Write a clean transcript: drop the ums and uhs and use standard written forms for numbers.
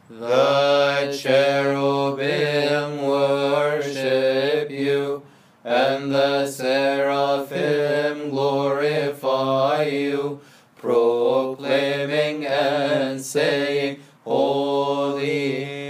The cherubim worship you, and the seraphim glorify you, proclaiming and saying, Holy,